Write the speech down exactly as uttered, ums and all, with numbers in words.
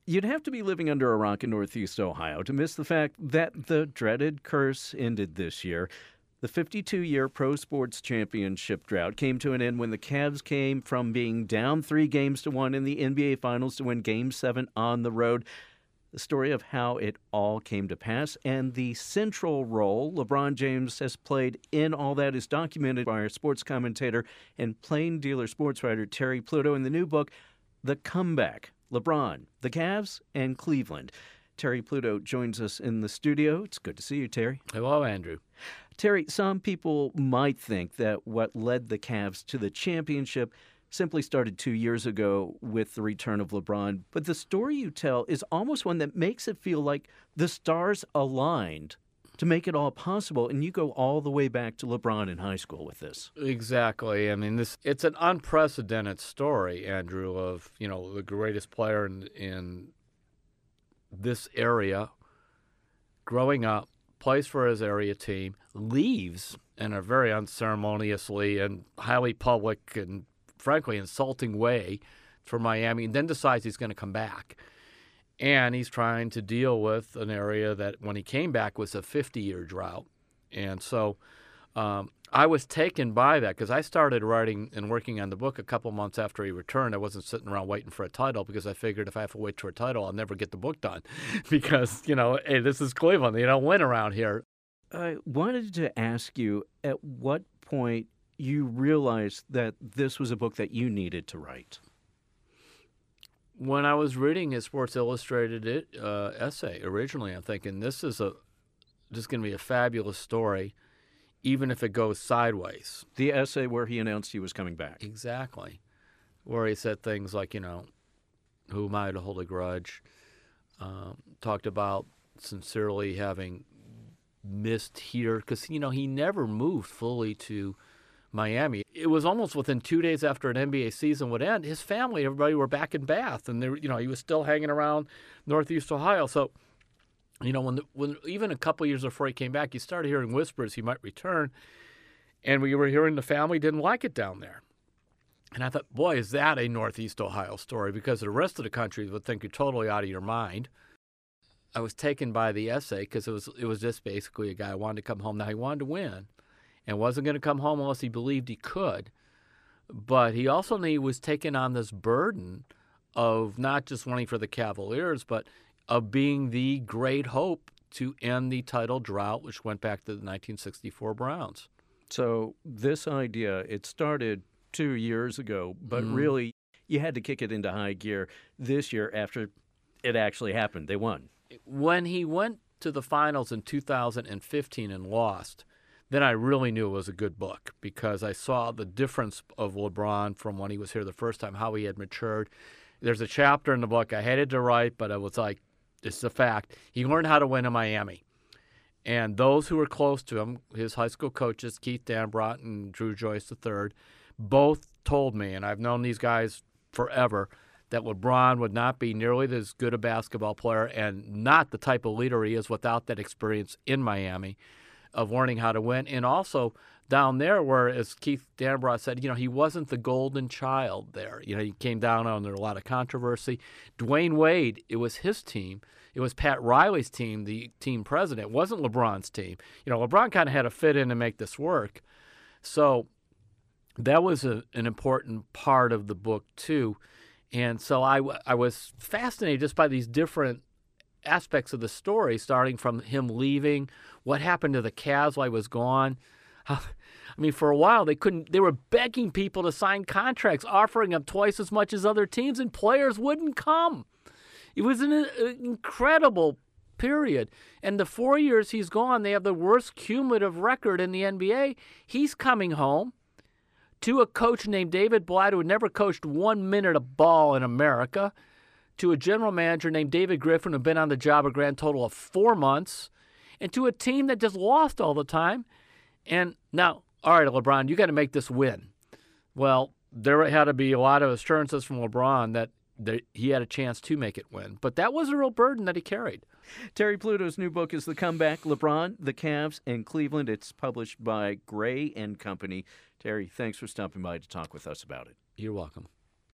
You'd have to be living under a rock in Northeast Ohio to miss the fact that the dreaded curse ended this year. The fifty-two-year pro sports championship drought came to an end when the Cavs came from being down three games to one in the N B A Finals to win Game seven on the road. The story of how it all came to pass and the central role LeBron James has played in all that is documented by our sports commentator and plain dealer sports writer Terry Pluto in the new book, The Comeback, LeBron, the Cavs, and Cleveland. Terry Pluto joins us in the studio. It's good to see you, Terry. Hello, Andrew. Terry, some people might think that what led the Cavs to the championship simply started two years ago with the return of LeBron. But the story you tell is almost one that makes it feel like the stars aligned to make it all possible. And you go all the way back to LeBron in high school with this. Exactly. I mean, this it's an unprecedented story, Andrew, of, you know, the greatest player in, in this area growing up, plays for his area team, leaves in a very unceremoniously and highly public and frankly insulting way for Miami, and then decides he's going to come back. And he's trying to deal with an area that when he came back was a fifty-year drought. And so um, I was taken by that because I started writing and working on the book a couple months after he returned. I wasn't sitting around waiting for a title because I figured if I have to wait for a title, I'll never get the book done because, you know, hey, this is Cleveland. They don't win around here. I wanted to ask you at what point you realized that this was a book that you needed to write. When I was reading his Sports Illustrated it, uh, essay originally, I'm thinking this is a this is going to be a fabulous story, even if it goes sideways. The essay where he announced he was coming back. Exactly. Where he said things like, you know, who am I to hold a grudge? Um, talked about sincerely having missed here because, you know, he never moved fully to Miami. It was almost within two days after an N B A season would end, his family, everybody were back in Bath, and they, you know, he was still hanging around Northeast Ohio. So, you know, when the, when even a couple years before he came back, you started hearing whispers he might return, and we were hearing the family didn't like it down there. And I thought, boy, is that a Northeast Ohio story? Because the rest of the country would think you're totally out of your mind. I was taken by the essay because it was it was just basically a guy who wanted to come home. Now he wanted to win, and wasn't going to come home unless he believed he could. But he also knew he was taking on this burden of not just winning for the Cavaliers, but of being the great hope to end the title drought, which went back to the nineteen sixty-four Browns. So this idea, it started two years ago, but mm. really you had to kick it into high gear this year after it actually happened. They won. When he went to the finals in two thousand fifteen and lost, then I really knew it was a good book because I saw the difference of LeBron from when he was here the first time, how he had matured. There's a chapter in the book I hated to write, but it was like, it's a fact. He learned how to win in Miami. And those who were close to him, his high school coaches, Keith Dambrot and Drew Joyce the third, both told me, and I've known these guys forever, that LeBron would not be nearly as good a basketball player and not the type of leader he is without that experience in Miami of learning how to win. And also down there where, as Keith Dambrot said, you know, he wasn't the golden child there. You know, he came down under a lot of controversy. Dwayne Wade, it was his team. It was Pat Riley's team, the team president. It wasn't LeBron's team. You know, LeBron kind of had to fit in and make this work. So that was a, an important part of the book, too. And so I, I was fascinated just by these different aspects of the story, starting from him leaving, what happened to the Cavs while he was gone. How, I mean, for a while, they couldn't. They were begging people to sign contracts, offering them twice as much as other teams, and players wouldn't come. It was an, an incredible period. And the four years he's gone, they have the worst cumulative record in the N B A. He's coming home to a coach named David Blatt, who had never coached one minute of ball in America, to a general manager named David Griffin, who had been on the job a grand total of four months, and to a team that just lost all the time. And now, all right, LeBron, you got to make this win. Well, there had to be a lot of assurances from LeBron that, that he had a chance to make it win. But that was a real burden that he carried. Terry Pluto's new book is The Comeback, LeBron, the Cavs, and Cleveland. It's published by Gray and Company. Terry, thanks for stopping by to talk with us about it. You're welcome.